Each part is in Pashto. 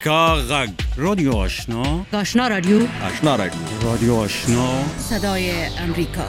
کاغذ رادیو آشنا، آشنا رادیو، آشنا رادیو، رادیو آشنا، صدای امریکا.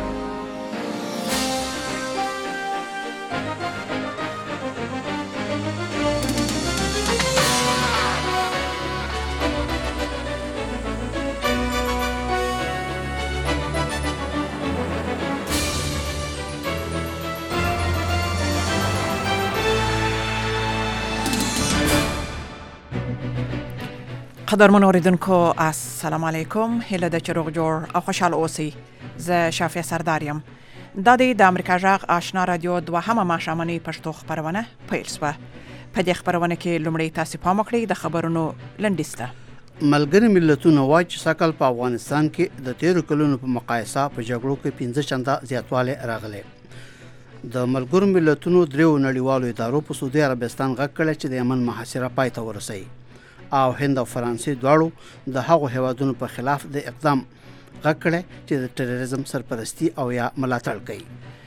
قدرمن اوریدونکو السلام علیکم، هیله ده چې روغ جوړ او خوشحال اوسئ. زه شافیه سرداریم. دا د امریکا غږ آشنا رادیو دوهمه ماښامنۍ پښتو خپرونه پیل شوه. په دې خپرونه کې لومړی تاسو پام وکړئ د خبرونو لنډیز ته. ملګري ملتونه وایي چې سږ کال په افغانستان کې د تیرو کلونو په مقایسه په جګړو کې 15 چنده زیاتوالی راغلی. د ملګرو ملتونو دریو نړیوالو ادارو په سعودي عربستان غږ کړی چې د یمن محاصره پای ته ورسوي او هند او فرانسې دواړو د هغو هیوادونو په خلاف د اقدام غږ کړی چې د تروریزم سرپرستی او یا ملاتړ کوي.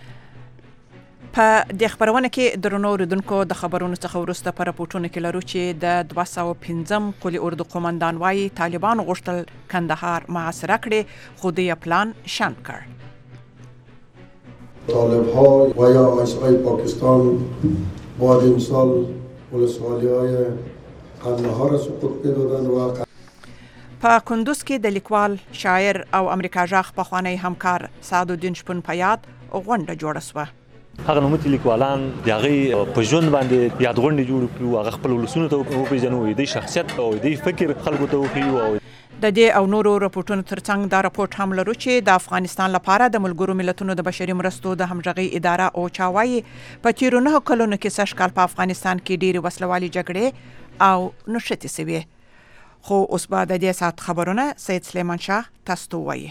په دې خبرونه کې درنو اوریدونکو د خبرونو څخه وروسته په راپورټونو کې لرو چې د 215 قولي اردو قومندان وايي طالبان غوښتل کندهار محاصره کړي خو د پلان شنډ کړ. طالب‌ها و یا آیس‌های پاکستان بعد امسال ولسوالی‌های کندهار را سقوط دادن و په کندوز کې د لیکوال، شاعر او امریکا غږ پخوانی همکار سعدالدین شپون په یاد غونډه جوړه شوه. هغه نوموتي لیکوالان د هغې په ژوند باندې یادغونډې جوړې کړو، هغه خپل ولسونو ته وپېژنو، د شخصیت او د فکر خلکو ته وښیو. د دې او نورو راپورټونو ترڅنګ دا راپورټ هم لرو چې د افغانستان لپاره د ملګرو ملتونو د بشري مرستو د همغږۍ اداره اوچا وايي په تیرو 9 کلونو کې سږ کال په افغانستان کې ډېرې وسلوالې جګړې او نښتې سوي. خو اوس به د دې ساعت خبرونه سید سلیمان شاه تاسو ته ووایي.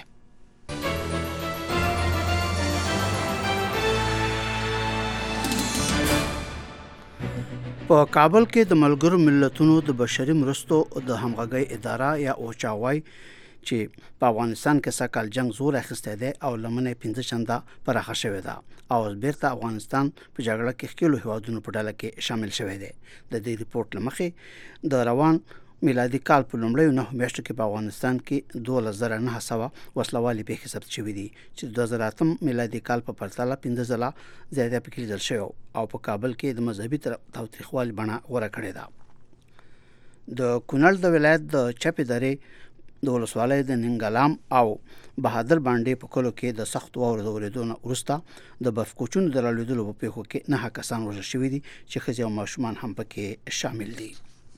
په کابل کې د ملګرو ملتونو د بشري مرستو د همغږۍ اداره یا اوچا وايي چې په افغانستان کې سږ کال جنگ زور اخیستی دی او لمنه 15 چنده پراخه شوې ده او بیرته افغانستان په جګړه کې ښکېلو هیوادونو په ډله کې شامل شوی دی. د دې ریپورت له مخې د روان میلادي کال په لومړیو 9 میاشتو کې په افغانستان کې 12900 وسلوالې پیښې ثبت شوې دي چې 2008 میلادي کال په پرتله 15 ځله زیاته پکې لیدل شوی او په کابل کې د مذهبي تاوتریخوالي بڼه غوره کړې ده. د کونړ د ولایت د چپې درې د ولسوالۍ د ننګلام او بهادر باندې په کلو کې د سخت واورو د ورېدو نه وروسته د برف کوچونو د رالیدلو په پیښو کې 9 کسان وژل شوي دي چې ښځې او ماشومان هم پکې شامل دي.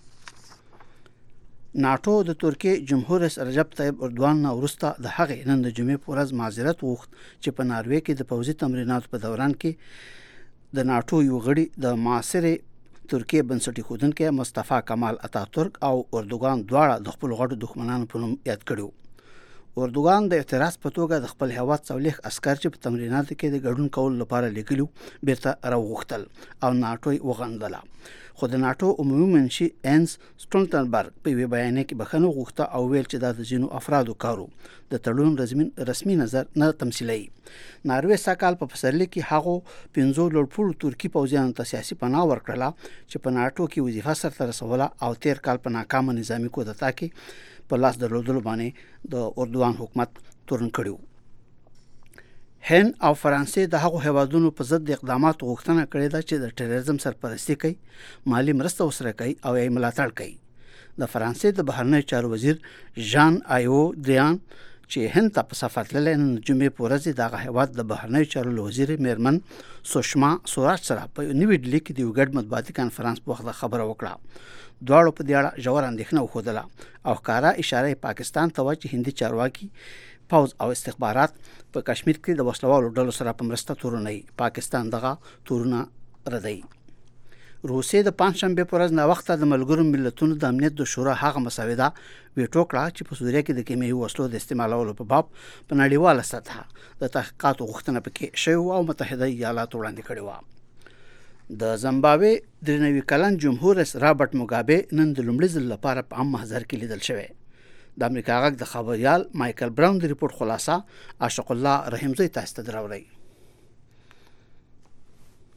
ناټو د ترکیې جمهور رئیس رجب طیب اردوان نه وروسته د هغې نن د جمعې په ورځ معذرت وغوښت چې په ناروې کې د پوځي تمریناتو په دوران کې د ناټو یو غړي د معاصرې ترکیې بنسټ ایښودونکی مصطفی کمال اتاتورک او اردوغان دواړه د خپل غټو دښمنانو په نوم یاد کړي. اردوغان د اعتراض په توګه د خپل هیواد 40 عسکر چې په تمریناتو کې د ګډون کولو لپاره لیکلو بیرته راوغوښتل او ناټو یې وغندله. خو د ناټو عمومي منشي انس سټولټنبرګ په یوه بیانیه کې بخښنه وغوښته او ویل چې دا د ځینو افرادو کارو د تړون رسمي نظر نه تمثیلوي. ناروې سږ کال په پسرلي کې هغو 15 لوړپوړو ترکي پوځیانو ته سیاسي پناه ورکړله چې په ناټو کې وظیفه سرته رسوله او تیر کال په ناکامه نظامي کودتا کې په لاس درلودلو باندې د اردوغان حکومت تورن کړی. هند او فرانسې د هغو هیوادونو په ضد اقداماتو غوښتنه کړې ده چې د تروریزم سرپرستی کوي، مالی مرسته ورسره کوي او یې ملاتړ کوي. د فرانسې د بهرنیو چارو وزیر ژان آیو دریان چې هند ته په سفر تللی نن جمعې په ورځ د هغه هیواد د بهرنیو چارو وزیر میرمن سوشما سوراج سره په نوې ډیلي کې د یو ګډ مطبوعاتي کانفرنس په وخت خبره وکړه. دواړو په دې اړه ژور اندېښنه وښودله او ښکاره اشاره پاکستان ته وه چې هندي چارواکي پوځ او استخبارات په کشمیر کې د وسلوالو ډلو سره په مرسته تورنوي. پاکستان دغه تورونه ردوي. روسیې د پنځشنبې په ورځ ناوخته د ملګرو ملتونو د امنیت د شورا هغه مسوده ویټو کړه چې په سوریه کې د کیمیاوي وسلو د استعمالولو په باب په نړیواله سطحه د تحقیقاتو غوښتنه پکې شوې او متحده ایالاتو وړاندې کړې وه. د زیمبابوې 93 کلن جمهور رئیس رابرټ موګابې نن د لومړي ځل لپاره په عام محضر کې لیدل شوی. د امریکا غږ د خبريال مایکل براون د ریپورت خلاصه عاشق الله رحیمزی تاسو ته دراوړی.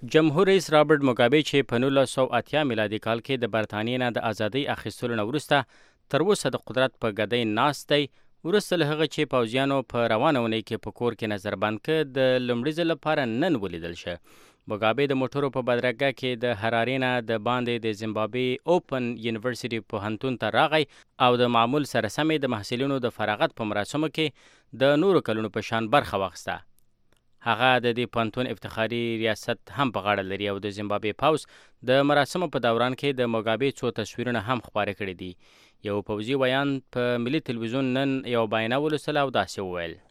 جمهور رئیس رابرټ موګابي چې په 1980 میلادي کال کې د برتانیې نه د ازادۍ اخیستلو نه وروسته تر اوسه د قدرت په ګدۍ ناست دی، وروسته له هغه چې پوځیانو په روانه اونۍ کې په کور کې نظربند کړ، د لومړي ځل لپاره نن ولیدل شه. موګابي د موټرو په بدرګه کې د هرارې نه د باندې د زیمبابوې اوپن یونیورسيټي پوهنتون ته راغی او د معمول سره سمې د محصلینو د فراغت په مراسمو کې د نورو کلونو په شان برخه واخیسته. هغه د دې پوهنتون افتخاري ریاست هم په غاړه لري او د زیمبابوې پوځ د مراسمو په دوران کې د موګابي څو تصویرونه هم خپاره کړي دي. یو پوځي ویان په ملي تلویزیون نن یو بیانیه ولوستله او داسې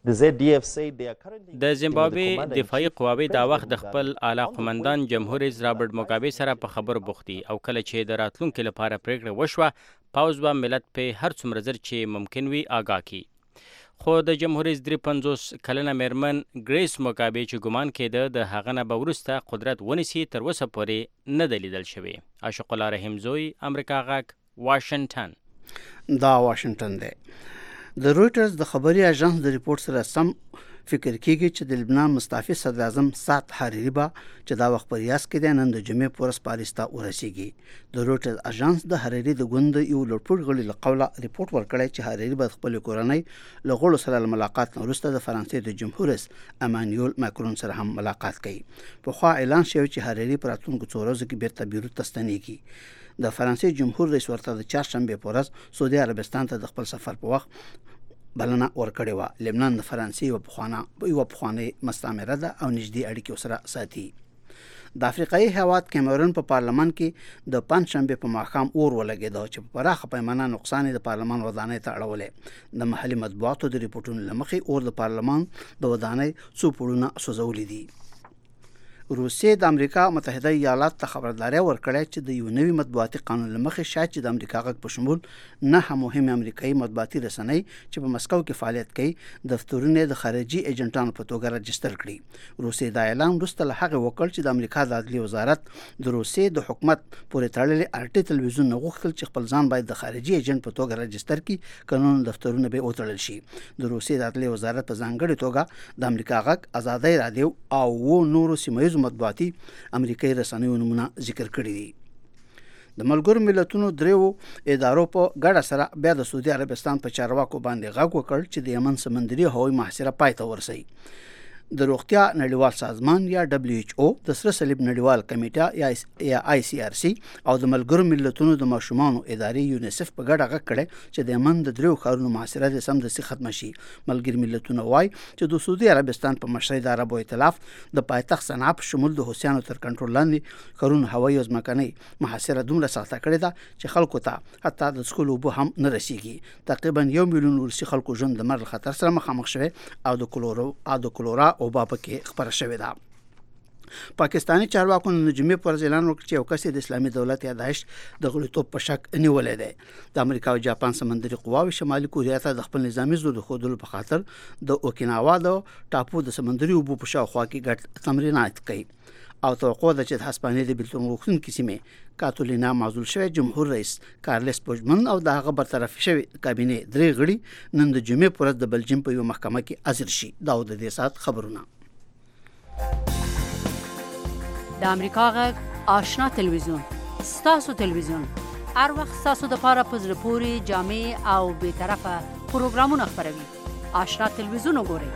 وویل: د زیمبابوې دفاعي قواوې دا وخت د خپل اعلی قمندان جمهور رئیس رابرټ موګابي سره په خبرو بوخت دي او کله چې د راتلونکي لپاره پریکړه وشوه، پوځ به ملت په هر څومره ژر چې ممکن وي آګاه کړي. خو د جمهور رئیس 53 کلنه میرمن ګریس موګابي چې ګمان کېده د هغه نه به وروسته قدرت ونیسي، تر اوسه پورې نه دی لیدل شوی. عاشق الله رحیم زوی، امریکا غږ، واشنگټن. دا واشنگټن دی. د رویټرز د خبري اژانس د ریپورت سره سم فکر کیږي چې د لبنان مستعفي صدر اعظم سعد حریری به چې دا وخت په ریاض کې دی نن د جمعې په ورځ پاریس ته ورسیږي. د رویټرز اژانس د حریری د ګوند یو لوړپوړ غړي له قوله ریپورت ورکړی چې حریری به خپل کورنۍ له غړو سره ملاقات نه وروسته د فرانسې د جمهور رئیس امانوئل ماکرون سره هم ملاقات کوي. پخوا اعلان شوی چې حریری پر راتلونکو څو ورځو کې بیرته بیروت ته ستنیږي. د فرانسې جمهور رئیس ورته د چهارشنبه په ورځ سعودي عربستان ته د خپل سفر په وخت بلنه ورکړې وه. لبنان د فرانسې یو پخوانۍ مستعمره ده او نږدې اړیکې ورسره ساتي. د افریقایي هیواد کیمرون په پارلمان کې د پنځشنبه په ماښام اور ولګېده چې په پراخه پیمانه نقصان د پارلمان ودانۍ ته اړولې. د محلي مطبوعاتو د ریپورتونو له مخې اور د پارلمان د ودانۍ څو پوړونه سوځولي دي. روسیې د امریکا متحده ایالات ته خبرداري ورکړې چې د یو نوي مطبوعاتي قانون لمخې شاید چې د امریکا غږ په شمول نه مهمه امریکایي مطبوعاتي رسنۍ چې په مسکو کې فعالیت کوي دفترونه د خارجي ایجنټانو په توګه رجستر کړي. روسیې دا اعلان وروسته له هغه وکړ چې د امریکا د عدلي وزارت د روسیې د حکومت پورې تړلې ارټي تلویزیون غوښتل چې خپل ځان باید د خارجي ایجنټ په توګه رجستر کړي، قانون دفترونه به وتړل شي. د روسیې د عدلي وزارت په ځانګړي توګه د امریکا غږ، آزادۍ رادیو او نورو سیمه مطبوعاتي امریکایي رسنیو نمونه ذکر کړی دي. د ملګرو ملتونو دریو ادارو په ګډه سره بیا د سعودي عربستان په چارواکو باندې غږ وکړ چې د یمن سمندري هوایي محاصره پای ته ورسوي. د روغتیا نړیوال سازمان یا WHO، د سره صلیب نړیوال کمیټه یا ICRC او د ملګرو ملتونو د ماشومانو ادارې یونیسف په ګډه غږ کړی چې د یمن د دریو ښارونو محاصره د سمدستي ختمه شي. ملګري ملتونه وایي چې د سعودي عربستان په مشرۍ د عربو ائتلاف د پایتخت صنعا په شمول د حوثیانو تر کنټرول لاندې ښارونو هوایي او ځمکنۍ محاصره دومره سخته کړې ده چې خلکو ته حتی د څښلو اوبه هم نه رسیږي. تقریبا 1 میلیون روسي خلکو ژوند د مرګ خطر سره مخامخ شوی او د کلورا او بابا کې خبره شوې ده. پاکستانی چارواکو نن جمعې پر اعلان وکړ چې یو کس د اسلامي دولت یا داعش د غړیتوب په شک نیولې ده. د امریکا او جاپان سمندري قواوې شمالي کوریا ته د خپل نظامی زور خودلو په خاطر د اوکیناوا د ټاپو د سمندري اوبو په شاوخوا کې ګډ تمرینات کوي او توقع ده چې د هسپانیې د بیلتون غوښتونکي سیمې کاتولینا معزول شوی جمهور رئیس کارلس پوجمن او د هغه برطرف شوی کابینه درې غړي نن د جمعې پر ورځ د بلجیم په یو محکمه کې حاضر شي. دا د دې سات خبرونه. د امریکا غږ آشنا تلویزیون، ستاسو تلویزیون، هر وخت ستاسو د پاره په زړه پورې جامع او بې طرفه پروګرامونه خپروي. آشنا تلویزیون وګورئ.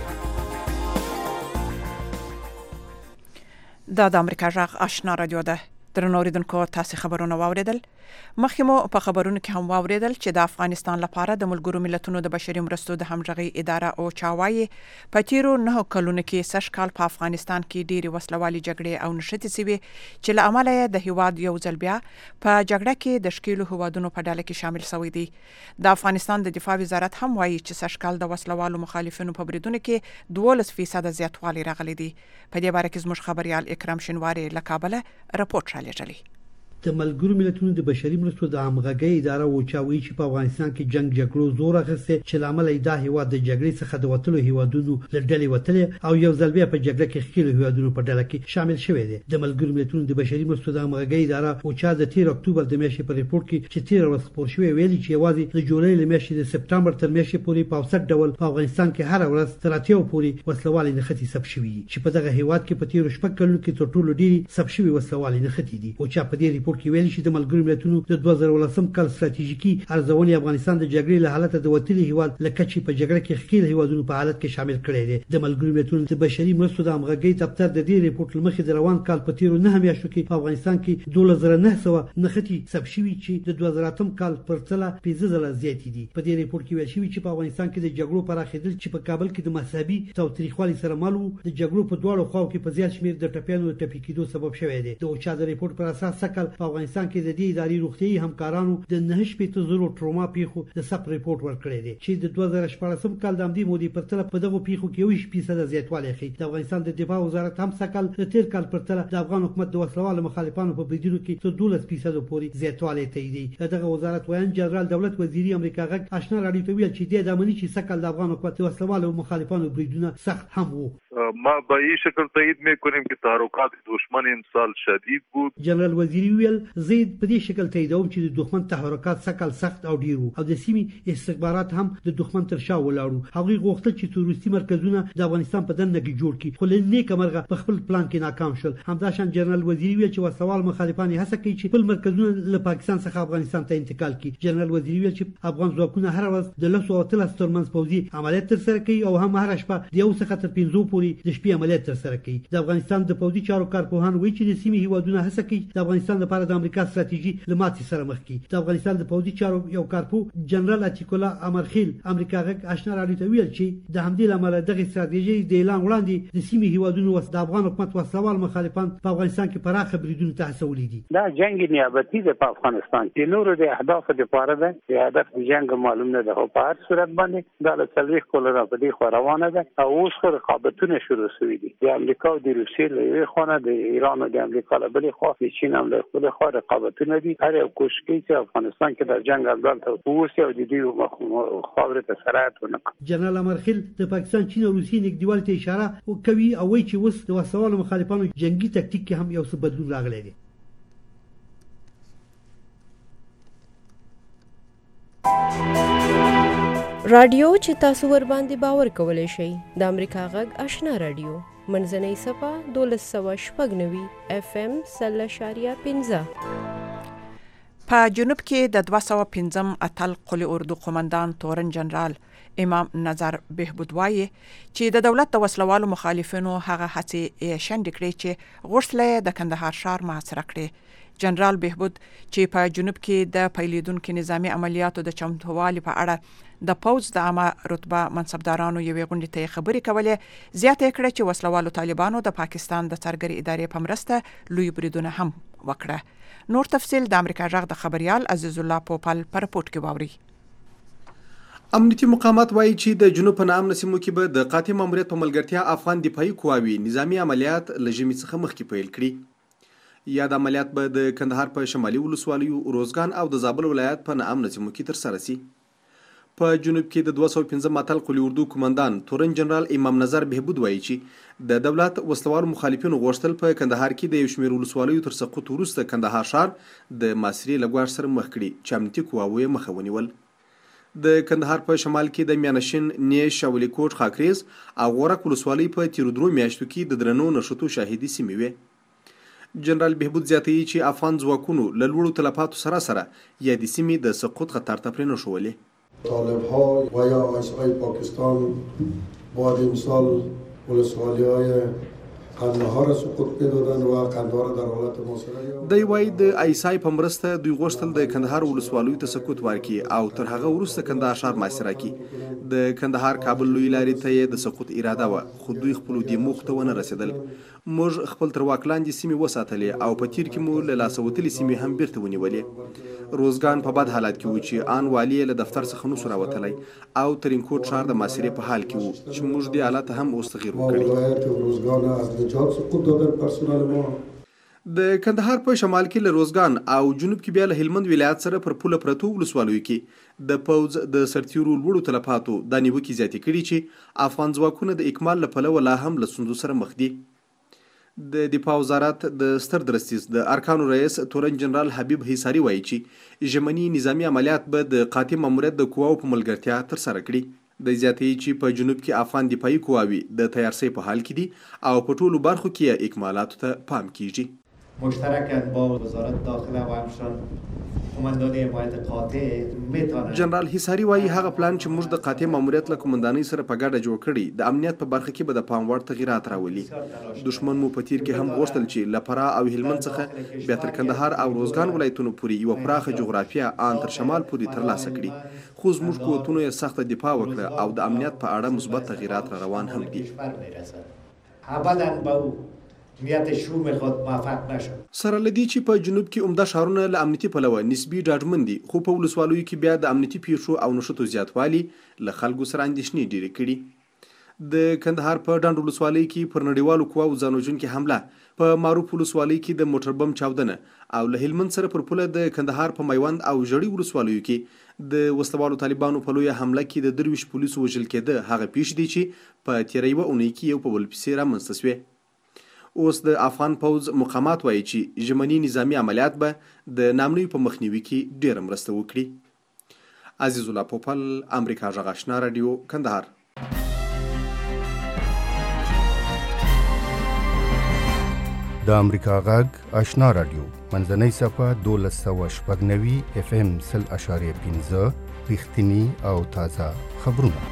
دا د امریکا غږ آشنا رادیو ده. درنو اوریدونکو، تاسو خبرونه واوریدل. مخکې مو په خبرونو کې هم واوریدل چې د افغانستان لپاره د ملګرو ملتونو د بشري مرستو د همغږي اداره او چاوایي په تیرو 9 کلونو کې سږ کال په افغانستان کې ډېری وسلوالي جګړې او نښتې سوي چې له امله یې د هیواد یو ځل بیا په جګړه کې د شکیلو هیوادونو په ډله کې شامل شوی دی. د افغانستان د دفاع وزارت هم وایي چې سږ کال د وسلوالو مخالفینو په بریدونو کې 12% زیاتوالی راغلی دی. په دې باره کې زموږ خبريال اکرام شینواری له کابل راپورټ را لېږلی. د ملګرو ملتونو د بشري مرستو د همغږۍ اداره وچاوي چې په افغانستان کې جنگ جګړو زور اخیسته چې لامل یې د هیواد د جګړې څخه د وټلو هیوادونو لړډلې وټلې او یو ځل بیا په جګړه کې خېل هیوادونو په ډله کې شامل شوی دی. د ملګرو ملتونو د بشري مرستو د همغږۍ اداره وچا د 13 اکتوبر د میاشتې په ریپورت کې چې 13 ورځې خبر شوی ویلي چې یوازې د جولای له میاشتې د سپټمبر تر میاشتې پورې په اوسط ډول په افغانستان کې هر ورځ تر 80 پورې وسلوالې نښتې ثبت شوي چې په دغه هیواد کې په 13 شپږ کلونو کې تر ټولو ډېری ثبت شوي وسلوالې نښتې دي. وچا په دې ریپورت کې ویلي چې د ملګرو ملتونو د 2018 کال ستراتیژیکي ارزونې افغانستان د جګړې له حالت د وتلي هیواد لکه چې په جګړه کې خېل هیوادونو په حالت کې شامل کړي دي. د ملګرو ملتونو د بشري مرستو د همغږۍ دفتر د دې ریپورت لمخې د روان کال په 13 میاشتو کې په افغانستان کې 2900 نښتې ثبت شوي چې د 2008 کال پرتله 15 ځله زیات دي. په دې ریپورت کې ویل شوی چې په افغانستان کې د جګړو پراخېدل چې په کابل کې د مذهبي تاوتریخوالي سره مل وو د جګړو په دواړو خواو کې په زیات شمېر د ټپیانو د ټپي کېدو سبب شوی دی. د اوچا د ریپورت پر اساس سکل په افغانستان کې د دې ادارې روغتيایي همکارانو د 9.0 ټروما پیښو د سب ریپورت ورکړی دی چې د 2014 کال د همدې مودې پرتله په دغه پیښو کې 20% زیاتوالی ښیي. د افغانستان د دفاع وزارت هم سکل د تیر کال پرتله د افغان حکومت د وسلوالو مخالفانو په بریدونو کې تر 12% پورې زیاتوالی تاییدي. دغه وزارت وایي جنرال دولت وزیری امریکا غږ آشنا راډیو ته ویل چې د امنیتي چې سکل د افغان حکومت د وسلوالو مخالفانو بریدونه سخت هم وو. ما به این شکل تایید میکنیم که تحرکات دشمن امسال شدید بود. جنرال وزیری ویل زید په دې شکل تاییدوم چې د دښمن تحرکات سکل سخت او ډیر وو او د سیمې استخبارات هم د دښمن تر شا ولاړو. هغوی غوښتل چې تروریستي مرکزونه د افغانستان په دننه کې جوړ کړي خو له نیکه مرغه په خپل پلان کې ناکام شول. همداشان جنرال وزیری ویل چې وسوال مخالفان هڅه کوي چې خپل مرکزونه له پاکستان څخه افغانستان ته انتقال کړي. جنرال وزیری ویل چې افغان ځواکونه هر ورځ د 113 ترمنځ پوځي عملیات ترسره کوي او هم هر شپه د 1 څخه تر 5 پورې د شپې عملیات ترسره کوي. د افغانستان د پوځي چارو کارپوهان وایي چې د سیمې هیوادونه هڅه کوي د افغانستان لپاره د امریکا ستراتیژي له ماتې سره مخ کړي. د افغانستان د پوځي چارو یو کارپوه جنرال اتیکولا امرخیل امریکا غږ آشنا راډیو ته ویل چې د همدې لامل دغه ستراتیژي د اعلان وړاندې د سیمې هیوادونو د افغان حکومت وسلوال مخالفان په افغانستان کې پراخه بریدونه ته هڅولي دي. دا جنگ نیابتي دی په افغانستان کې نور د اهداف لپاره ده. د هدف د جنگ معلوم نه ده او په هر صورت باندې دا له څلويخ کولره په دې خو روانه ده او اوس خو رقابتونه شروع شوي دي. د امریکا او د روسیې له یوې خوا د ایران او د امریکا له بلې خوا د چین هم له خپلې خوا رقابتونه دي. هر یو کوشش کوي چې افغانستان کې د جنگ افغان ته ووسي او د دې خاورې ته سرایت ونه کړي. جنرال امرخیل د پاکستان چین او روسیې نږدېوالي ته اشاره کوي او وایي چې اوس د وسوالو مخالفانو جنگي تکتیک کې هم یو څه بدلون راغلی دی. رادیو چې تاسو ور باندې باور کولای شئ د امریکا غږ آشنا رادیو منځنۍ صفه 1290 FM 0.15 په جنوب کې د 215 اتل قلی اردو قومندان تورن جنرال امام نظر بهبود وایي چې د دولت د وسلوالو مخالفینو هغه هڅې شنډ کړې چې غوښتل د کندهار ښار محاصره کړي. جنرال بهبود چې په جنوب کې د پیلیدونکو نظامی عملیاتو د چمتووالي په اړه د پوز د عامه رتبه منصبدارانو یوې غونډې ته خبرې کولې زیاته کړه چې وسلوالو طالبانو د پاکستان د څرګري ادارې په مرسته لوی بریدونه هم وکړه. نور تفصیل د امریکا غږ د خبريال عزیز الله پوپل پر رپورت کې واوري. امنیتي مقامات وایي چې د جنوب په نامه سیمو کې به د قاطع ماموریت په ملګرتیا افغان دفاعي قواوي نظامی عملیات لژمي څخه مخکې پیل کړي. یا د عملیات به د کندهار په شمالي ولسوالیو روزګان او د زابل ولایت په نامه سیمو کې ترسره شي. په جنوب کې د 215 ماتل قلی اردو قومندان تورن جنرال امام نظر بهبود وایي چې د دولت وسلوالو مخالفینو غوښتل په کندهار کې د یو شمېر ولسوالیو تر سقوط وروسته کندهار ښار د محاصرې له ګواښ سره مخ کړي چې امنیتي قواوو یې مخه ونیول. د کندهار په شمال کې د میانشین نیش او لیکوټ خاکریز او غورک ولسوالۍ په 13 میاشتو کې د درنو نشټو شاهدي سیمې وې. جنرال بهبود زیاتوي چې افغان ځواکونو له لوړو تلفاتو سره سره یا د سیمې د سقوط خطر ته پرې نښولې. طالب‌ها و یا آیس‌های پاکستان بعد امسال ولسوالی‌های قندهار سقوط دادن و قندهار در حالت محاصره. دی وایي د آیسای په مرسته دوی غوښتل د کندهار ولسوالیو ته سقوط ورکړي او تر هغه وروسته کندهار ښار محاصره کړي. د کندهار کابل لوی لارې ته یې د سقوط اراده وه خو دوی خپلو دې موخو ته ونه رسېدل. موږ خپل تر واک لاندې سیمې وساتلې او په تیر کې مو له لاسه وتلې سیمې هم بیرته ونیولې. روزګان په بد حالت کې و چې آن والی له دفتر څخه نسو راوتلی او ترینکوټ ښار د محاصرې په حال کې و چې موږ دې حالت هم اوس تغییر وکړی. د کندهار په شمال کې له روزګان او جنوب کې بیا له هلمند ولایت سره پر پوله پرتو ولسوالیو کې د پوځ د سرتیرو لوړو تلفاتو د نیوکې زیاتې کړي چې افغان ځواکونه د اکمال له پلوه لا هم له ستونزو سره مخ دي. د دفاع وزارت د ستر درستیز د ارکانو رئیس تورن جنرال حبیب حصاری وایي چې ژمني نظامی عملیات به د قاطع ماموریت د قواو په ملګرتیا ترسره کړي. د زیاتې چې په جنوب کې افغان دفاعي قواوي د تیارسۍ په حال کې دي او په ټولو برخو کې اکمالاتو ته پام کیږي. مشترکاً با وزارت داخله و همچنان قماندانی حمایت قاطع میتونه. جنرال حصاری وایي هغه پلان چې موږ د قاطع ماموریت له قماندانۍ سره په ګډه جوړ کړی د امنیت په برخه کې به د پام وړ تغیرات راولي. دشمن مو په تیر کې هم غوښتل چې له فراه او هلمند څخه بیا تر کندهار او روزګان ولایتونو پورې یوه پراخه جغرافیه ان تر شمال پورې ترلاسه کړي، خو زموږ قوتونو یې سخته دفاع وکړه او د امنیت په اړه مثبت تغیرات را روان هم دي. سره لدی چې په جنوب کې عمده ښارونه له امنیتي پلوه نسبي ډاډمن دي، خو په ولسوالیو کې بیا د امنیتي پیښو او نښتو زیاتوالي له خلکو سره اندېښنې ډېرې کړي. د کندهار په ډنډ ولسوالۍ کې پر نړیوالو قواو ځان وژونکې حمله، په معروف ولسوالۍ کې د موټر بم چاودنه او له هلمند سره پر پوله د کندهار په میوند او ژړۍ ولسوالیو کې د وسلوالو طالبانو په لویه حمله کې د 23 پولیسو وژل کېده. هغه پیښې دي چې په تېره یوه اونۍ کې یو په بل پسې رامنځته شوې. اوس د افغان پوځ مقامات وایي چې ژمني نظامی عملیات به د ناامنیو په مخنیوي کې ډېره مرسته وکړي. عزیز الله پوپل، امریکا غږ آشنا راډیو، کندهار. د امریکا غږ آشنا راډیو منځنۍ صفحه 1290 FM 0.5 رښتینی او تازه خبرونه.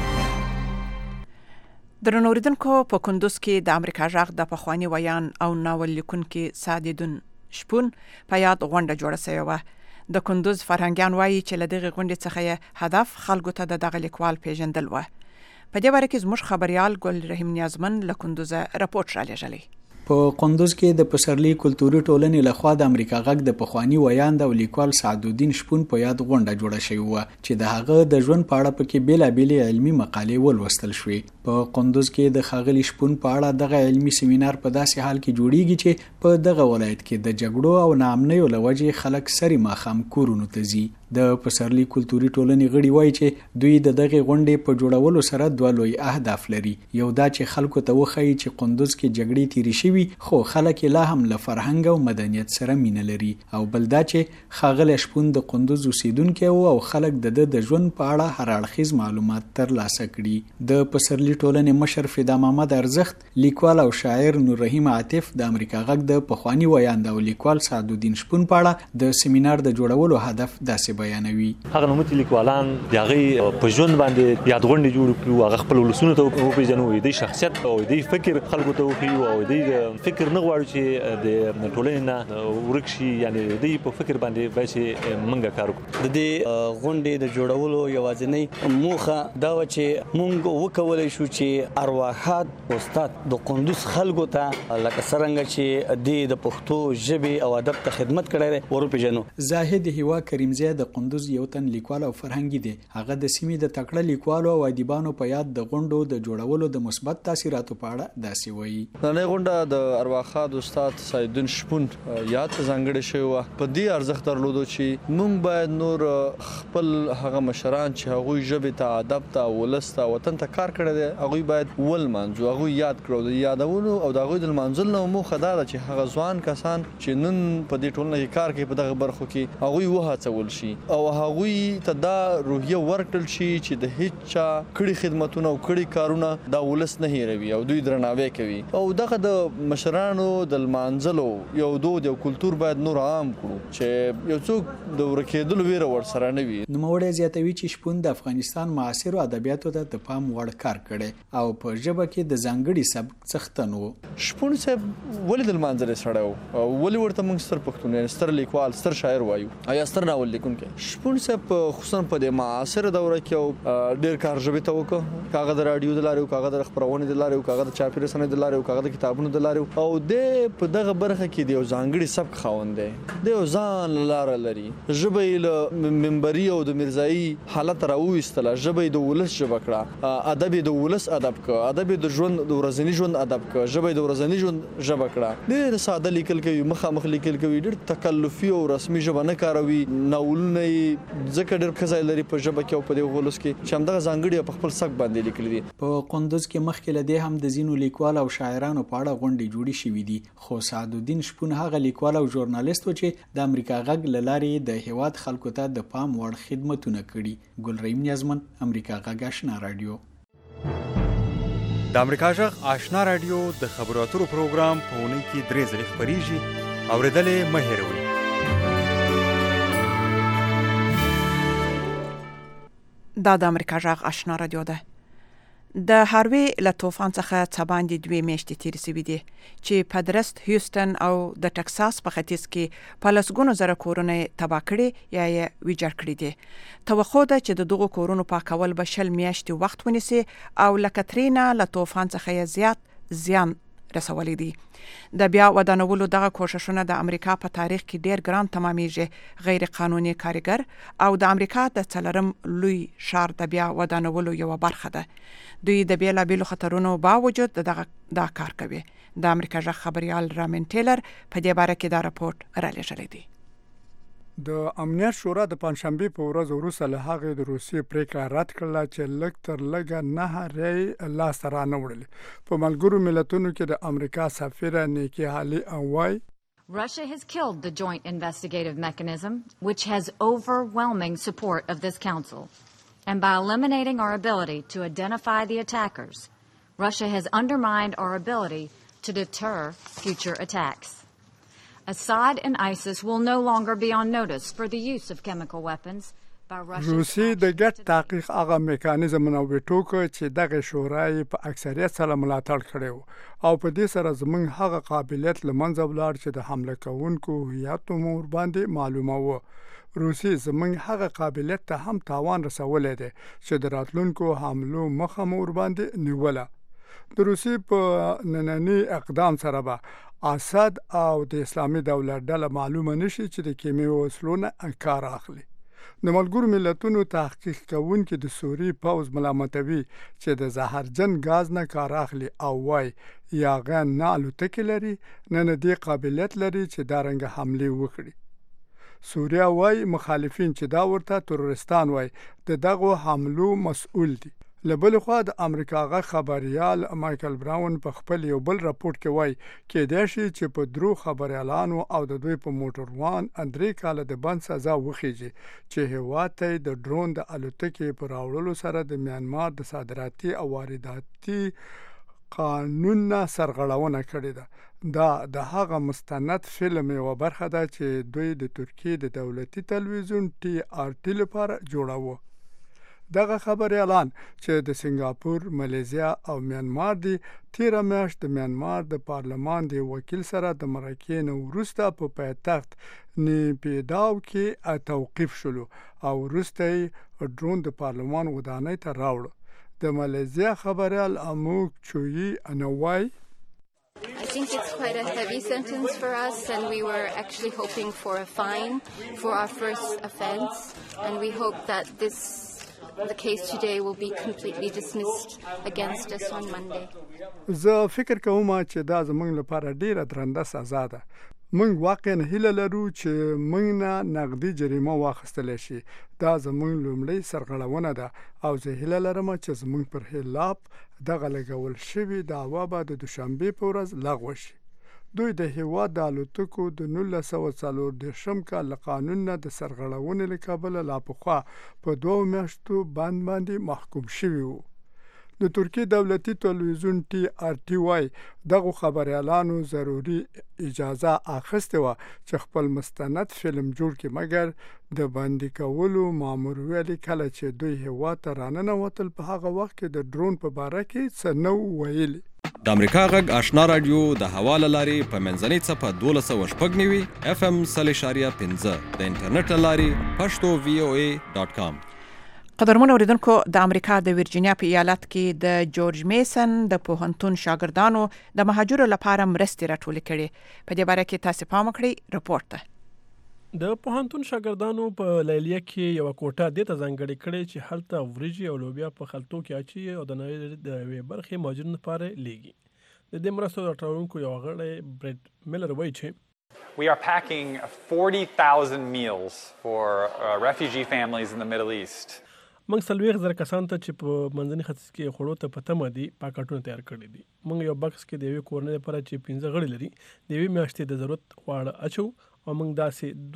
درنو اوریدونکو، په کندوز کې د امریکا غږ د پخوانی ویان او ناول لیکونکي سعدالدین شپون په یاد غونډه جوړه شوې وه. د کندوز فرهنګیان وایي چې له دغې غونډې څخه هدف خلکو ته د دغه لیکوال پیژندل وه. په دې باره کې زموږ خبریال ګل رحیم نیازمن له کندوزه راپورټ رالیږلی. په کندوز کې د پسرلی کلتوري ټولنې لخوا د امریکا غږ د پخوانی ویاند او لیکوال سعدالدین شپون په یاد غونډه جوړه شوې وه چې د هغه د ژوند په اړه پکې بیلابېلې علمي مقالې ولوستل شوې. په کندوز کې د ښاغلي شپون په اړه دغه علمي سیمینار په داسې حال کې جوړیږي چې په دغه ولایت کې د جګړو او ناامنیو له وجې خلک سرې ماښام کورونو ته ځي. د پسرلی کلتوري ټولنې غړي وایي چې دوی د دغه غونډې په جوړولو سره دوه لوی اهداف لري. یو دا چې خلکو ته وښایي چې کندوز کې جګړې تیرې شوي خو خلک لا هم له فرهنګ او مدنیت سره مینه لري، او بل دا چې ښاغلی شپون د کندوز اوسیدونکی و او خلک د ژوند په اړه هر اړخیز معلومات ترلاسه کړي. د پسرلی ټولنې مشر فدا محمد ارزښت، لیکوال او شاعر نور رحیم عاطف د امریکا غږ د پخوانی ویاند او لیکوال سعدالدین شپون په اړه د سیمینار د جوړولو هدف داسې بیانوي. هغه نوموتي لیکوالان د هغې په ژوند باندې یادغونډې جوړې کړو، هغه خپل ولسونو ته وپېژنو، د شخصیت او د فکر خلکو ته وښیو او د فکر نه غواړو چې د ټولنې نه ورک شي، یعنې د په فکر باندې باید چې موږ کار وکړو. د دې غونډې د جوړولو یوازینۍ موخه دا وه چې موږ وکولی شو چې ارواحات استاد د کندوز خلکو ته لکه څرنګه چې د پښتو ژبې او ادب ته خدمت کړی دی وروپېژنو. زاهد هیوا کریمزی د کندوز یو تن لیکوال او فرهنګي دی. هغه د سیمې د تکړه لیکوالو او ادیبانو په یاد د غونډو د جوړولو د مثبت تاثیراتو په اړه داسې وایي. نننۍ غونډه د ارواښاد استاد سعدالدین شپون یاد ته ځانګړې شوې وه. په دې ارزښت درلودو چې موږ باید نور خپل هغه مشران چې هغوی ژبې ته، ادب ته، ولس ته، وطن ته کار کړی دی، هغوی باید ولمانځو، هغوی یاد کړو. د یادولو او د هغوی د لمانځلو نه موخه دا ده چې هغه ځوان کسان چې نن په دې ټولنه کې کار کوي په دغه برخو کې هغوی وهڅول شي او هغوی ته دا روحیه ورکړل شي چې د هیڅ چا کړي خدمتونه او کړي کارونه دا ولس نه هیروي او دوی درناوی کوي. او دغه د مشرانو د لمانځلو یو دود یو کلتور باید نور عام کړو چې یو څوک د ورکېدلو ویره ورسره نه وي. نوموړی زیاتوي چې شپون د افغانستان معاصرو ادبیاتو ته د پام وړ کار کړی او په ژبه کې د ځانګړي سبک څښتن و. شپون صاحب ولې د لمانځلې سړی و او ولې ورته موږ ستر پښتون ستر لیکوال ستر شاعر وایو یا ستر ناول لیکونکی کې شپون صاحب خصوصا په د معاصر دوره کې ډېر کار ژبې ته وکړ کاغه د رادیو د لارې کاغه د خبرونه د لارې کاغه د چاپی رسنۍ د لارې کاغه د کتابونو د لارې او د په دغه برخه کې د یو ځانګړي سبق خاوند دی د یو ځان لار لري ژبې له منبري او د مرزایي حالت راوېستله ژبې د ولس ژبه کړه ادب د ولس ادب کړه ادب د ژوند د ورځني ژوند ادب کړه ژبې د ورځني ژوند ژبه کړه ډېر ساده لیکل کوي مخامخ لیکل کوي ډېر تکلفي او رسمي ژبه نه کاروي ناولونه ځکه ډېر ښه ځای لري په ژبه کې او په دې ولس کې چې همدغه ځانګړي په خپل سبق باندې لیکلي دي په قندوز کې مخکې لدې هم د ځینو لیکوال او شاعرانو په اړه غونډې جوړې شوې دي خو سعدالدین شپون هغه لیکوال او ژورنالیست و چې د امریکا غږ له لارې د هیواد خلکو ته د پام وړ خدمتونه کړي ګلرحیم نیازمن امریکا غږ آشنا رادیو د امریکا غږ آشنا رادیو د خبرو اترو پروګرام په اونۍ کې 3 ځله خبريږي اوریدلې مه هېروئ دا د امریکا غږ آشنا رادیو ده د هاروی له طوفان څخه څه باندې 2 میاشتې تیر شوې دي چې په درست هیوستن او د ټکساس په ختیځ کې په لسګونو زره کورونه تباه کړي یا یې ویجاړ کړي دي توقع ده چې د دغو کورونو پاکول به 2 میاشتې وخت ونیسي او له کترینا له طوفان څخه زیات زیان رسولې دي د بیا ودانولو دغه کوششونه د امریکا په تاریخ کې ډیر ګران تمامېږي غیر قانوني کارګر او د امریکا د څلرم لوی شار د بیا ودانولو یو برخه ده دوی د بیلابیلو خطرونو باوجود دا کار کوي د امریکا ژغ خبريال رامن ټیلر په دې باره کې دا راپورټ را لېږلی دی د امنیت شورا د پنځشنبه په ورځ وروسته له هغه د روسیې پریکړه رد کړه چې لږ تر لږه 9 ری لاس ته رانه وړل په ملګرو ملتونو کې د امریکا سفیر نیکی هالي وایي Russia has killed the joint investigative mechanism, which has overwhelming support of this council. And by eliminating our ability to identify the attackers, Russia has undermined our ability to deter future attacks. Assad and ISIS will no longer be on notice for the use of chemical weapons by Russia. روسي د ګډ تحقیق هغه میکانیزم نو وټوکو چې دغه شورای په اکثریت سره ملاتړ کړو او په دې سره زمونږ هغه قابلیت لمنځه ولاړ چې د حمله کوونکو هویت مور باندې معلومه و روسي زمونږ هغه قابلیت ته هم تاوان رسولې ده چې د راتلونکو حملو مخه مور باندې نیوله د روسي په نننی اقدام سره به اسد او د اسلامي دولت ډله معلومه نشي چې د کیمیاوي وسلونو کار اخلي د ملګرو ملتونو تحقیق کوونکي د سوري پوز ملامتوي چې د زهرجن غاز نه کار اخلي او وای یا غن نه الوتکې لري نه دې قابلیت لري چې دارنګ حمله وکړي سوریا وای مخالفین چې دا ورته تروریستان وای د دغه حملو مسؤل دي لبل خو د امریکا غ خبريال مايكل براون په خپل یو بل راپورټ کې وای کې د شي چې په درو خبريالانو او د دوی په موټروان اندري کال د بند سزا وخیږي چې هواته د ډرون د الوتکې پر راوړلو سره د میانمار د صادراتي او وارداتي قانون سرغړونه کړې ده د هغه مستند فلم یو برخه ده چې دوی د ترکیه د دولتي تلویزیون TRT لپاره جوړاوه دغه خبر اعلان چې د سنگاپور، ملیزیا او میانمار دی 13 میاشت د میانمار د پارلمان دی وکیل سره د مرکې نو وروسته په پایتخت نیپیداو کې توقیف شلو او وروسته ډرون د پارلمان ودانۍ ته راوړ د ملیزیا خبريال اموک چوي انوای I think it's quite a heavy sentence for us, and we were actually hoping for a fine for our first offense, and we hope that the case today will be completely dismissed against us on Monday. زه فکر کوم چې دا زموږ لپاره ډیره درنده سزا ده. موږ واقعا هیله لرو چې موږ نه نقدي جریمه واخیستل شي. دا زموږ لومړی سرغړونه ده او زه هیله لرم چې زموږ پر خلاف دغه لګول شوی دعوا به د دوشنبه په ورځ لغوه شي. دوی د هیواد د الوتکو د 1940 کال قانون نه د سرغړونې له کابل لا پخوا په 2 میاشتو باندې محکوم شوی وو. د ترکیه دولتي تلویزیون TRT وای دغه خبريالانو ضروري اجازه اخیسته و چې خپل مستند فلم جوړ کړي مګر د باندې کولو مامور ویلي کله چې دوی هوا ته رانه وتل په هغه وخت کې د ډرون په باره کې څه نو ویلي. د امریکا غږ آشنا رادیو د حواله لاري په منځنۍ صفه 1290 FM 0.15 د انټرنیټ لاري pashto.voa.com. قدرمن اوریدونکو د امریکا د ورجینیا په ایالت کې د جورج میسن د پوهنتون شاګردانو د مهاجرو لپاره مرستې راټولې کړي. په دې باره کې تاسو پام وکړئ. رپورت ده. د پوهنتون شاګردانو په لیلیه کې یو کوټه د ته ځانګړې کړې چې هلته وريجي او لوبیا په خلطو کې اچي او د نړۍ د وی برخې مهاجرینو لپاره لیږي. د دې مرستو راټولونکو یو غړی برټ میلر وایي چې We are packing 40,000 meals for refugee families in the Middle East. موږ 40,000 کسان ته چې په منځني ختیځ کې خوړو ته پته دي پاکټونه تیار کړي دي. موږ یو بکس کې د یوې کورنۍ لپاره چې 15 غړي لري د یوې میاشتې د ضرورت خواړه اچو او موږ داسې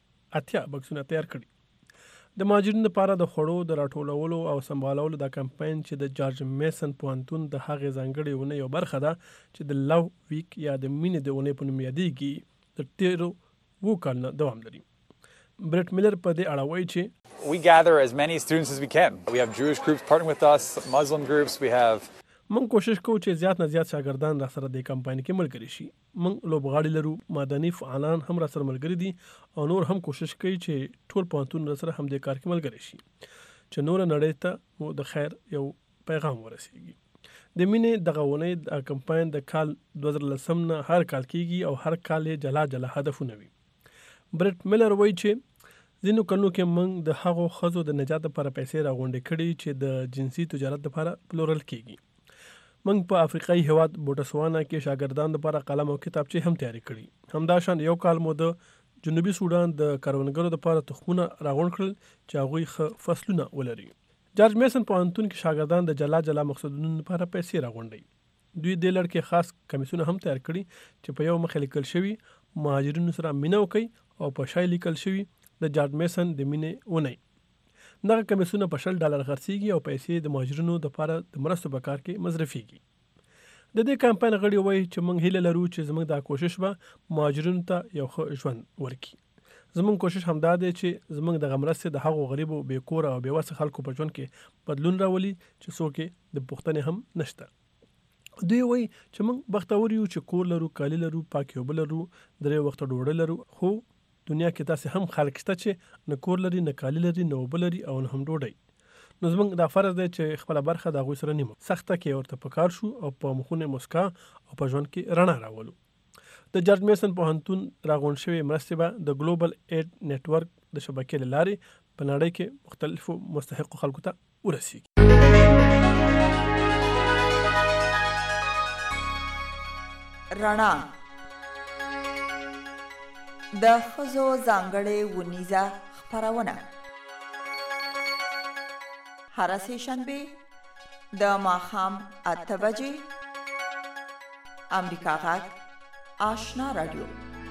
280 بکسونه تیار کړي. د مهاجرینو لپاره د خوړو د راټولولو او سمبالولو د کمپاین چې د جورج میسن پوهنتون د هغې ځانګړې ونې یو برخه ده چې د لو ویک یا د مینې د ونې په نوم یادېږي د تیرو 2 کالونو دوام لري. برټ میلر په دې اړه وایي چې We gather as many students as we can. We have Jewish groups partnering with us, Muslim groups, we have موږ کوشش کوو چې زیات نه زیات شاګردان را سره د کمپاین کې ملګري شي. موږ لوبغاړي لرو، مدني فعالان هم را سره ملګري دي او نور هم کوشش کوي چې ټول پوهنتون سره هم د کار کې ملګري شي چې نور نړۍ ته د خیر یو پیغام ورسیږي. د مینې دغه ونې د کمپاین د کال 2010 نه هر کال کیږي او هر کال یې جلا جلا هدفونه وي. برټ میلر وایي چې ځینو کلونو کې موږ د هغو ښځو د نجات لپاره پیسې راغونډې کړي چې د جنسي تجارت لپاره پلورل کیږي. موږ په افریقایي هیواد بوتسوانا کې شاګردانو لپاره قلم او کتابچې هم تیاری کړي. همداشان یو کال مو د جنوبي سودان د کروندګرو لپاره تخمونه راغونډ کړل چې هغوی ښه فصلونه ولري. جورج میسن پوهنتون کې شاګردان د جلا جلا مقصدونو لپاره پیسې راغونډي. دوی د لړ کې خاص کمیسونه هم تیار کړي چې په یو مخ لیکل شوی مهاجرینو سره مینه وکړي او په شای لیکل شوی د جورج میسن د مینې ونی. دغه کمیسونه په $10 خرڅيږي او پیسې د مهاجرینو لپاره د مرستو په کار کې مصرفيږي. د دې کمپاین غړي وایي چې موږ هیله لرو چې زموږ د کوشش به مهاجرینو ته یو ښه ژوند ورکړي. زموږ کوشش همدا دی چې زموږ د مرستې د هغو غریبو بې کور او بې وسه خلکو په ژوند کې بدلون راولي چې څوک د پوښتنې هم نشته. دوی وایي چې موږ بختور یو چې کور لرو، کالي لرو، پاکي اوبه لرو، 3 وخته ډوډۍ لرو، خو دنیا کې تاسو هم خلک شته چې نه کور لري، نه کالي لري، نه اوبه لري او نه هم ډوډۍ. نو زموږ دا فرض دی چې خپل برخه د هغوی سره نیمه سخته کې ورته پکار شو او په مخونه مسکا او په ژوند کې رڼا راولو. د جورج میسن پوهنتون راغونډ شوی مرستې به د ګلوبل ایډ نیټورک د شبکې له لارې په نړۍ کې مختلفو مستحقو خلکو ته ورسیږي. رڼا د ښځو ځانګړې ونیزه خپرونه هر سه شنبه د ماښام 8 بجې امریکا غږ آشنا رادیو.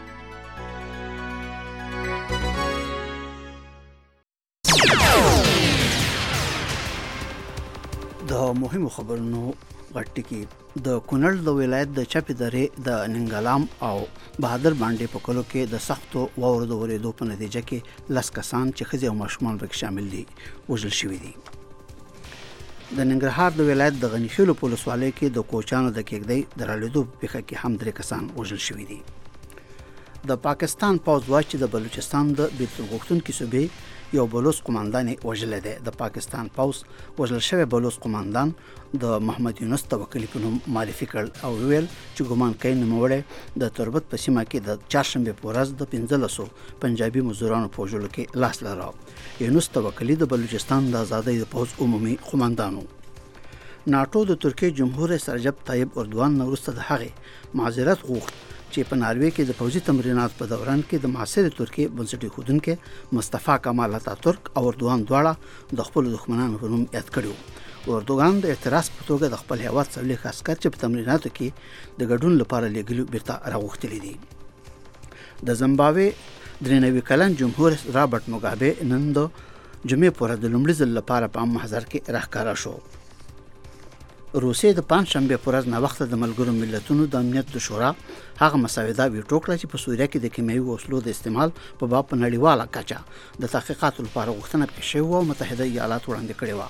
د مهمو خبرونو غټکی د کونړ د ولایت د چپی درې د ننګلام او بهادر باندې په کلو کې د سختو واورو د ورېدو په نتیجه کې 10 کسان چې ښځې او ماشومان پکې شامل دي وژل شوي دي. د ننګرهار د ولایت د غنیخیلو په ولسوالۍ کې د کوچانو د کېږدۍ د رالیدو په پیښه کې هم 3 کسان وژل شوي دي. د پاکستان پوځ وایي چې د بلوچستان د بیلتون غوښتونکي صوبې یو بلوچ قوماندان وژل دی. د پاکستان پوځ وژل شوی بلوچ قوماندان د محمد یونس توکلی په نوم معرفي کړ او ویل چې ګمان کوي نوموړی د تربت په سیمه کې د چهارشنبه په ورځ د 1500 پنجابي مزدورانو په وژلو کې لاس لرو. یونس توکلی د بلوچستان د آزادۍ د پوځ عمومي قوماندانو. ناتو د ترکیې جمهور رئیس رجب طیب اردوان وروسته د هغې معذرت غوښت چې په ناروې کې د پوځي تمرینات په دوران کې د معاصر ترکیې بنسټ ایښودونکي مصطفی کمال اتاتورک او اردوغان دواړه د خپل دښمنانو په نوم یاد کړي. اردوغان د اعتراض په توګه د خپل هیواد څلوېښت عسکر چې په تمریناتو کې د ګډون لپاره لېږلي بیرته راغوښتلي دي. د زمبابوې 93 کلن جمهور رابرټ موګابې نن د جمعې پورې د لومړي ځل لپاره په عام محضر کې راښکاره شو. روسیې د پنځشنبه پر ورځ نوښت د ملګرو ملتونو د امنیت د شورا هغه مساوده ویټو کړه چې په سوریه کې د کیمیاوي وسلو د استعمال په باب په نړیواله کچه د تحقیقاتو لپاره غوښتنه وکړه او متحده ایالات وړاندې کړې و.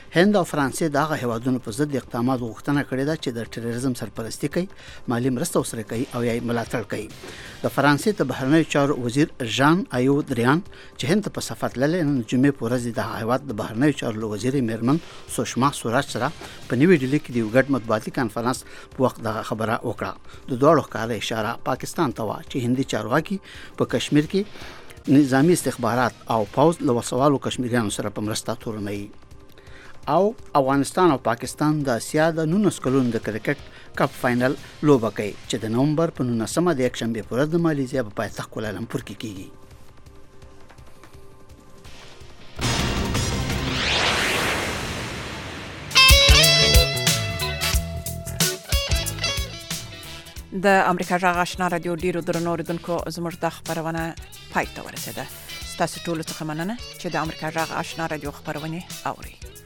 هند او فرانسې دغه هیوادونو په ضد اقدامات غوښتنه کړې ده چې د ټیرریزم سرپرستی کوي، مالی مرسته وسره کوي او یې ملاتړ کوي. د فرانسې د بهرنیو چارو وزیر ژان ایو دریان چې هند په سفر تللی نن جمعې په ورځ د هیواد د بهرنیو چارو وزیر میرمن سوشما سوراج سره په نوې ډیلي کې د یو ګډ مطبوعاتي کانفرنس په وخت دغه خبره وکړه. د دوړو ښکاره اشاره پاکستان ته و چې هندي چارواکي په کشمیر کې نظامی استخبارات او پوز له وسوالو کشمیریانو سره په مرسته تورنوي. او افغانستان او پاکستان د اسیا د 19 کلونو د کرکټ کپ فائنل لوبه کوي چې د نومبر په 19مه د یکشنبه په ورځ د مالیزیا په پایتخت کوالالمپور کې کیږي. د امریکا جغ آشنا رادیو ډیرو درنو اوریدونکو زموږ د خبرونه پای ته ورسېده. ستاسو ټول څخه مننه چې د امریکا جغ آشنا رادیو خبرونه اوري.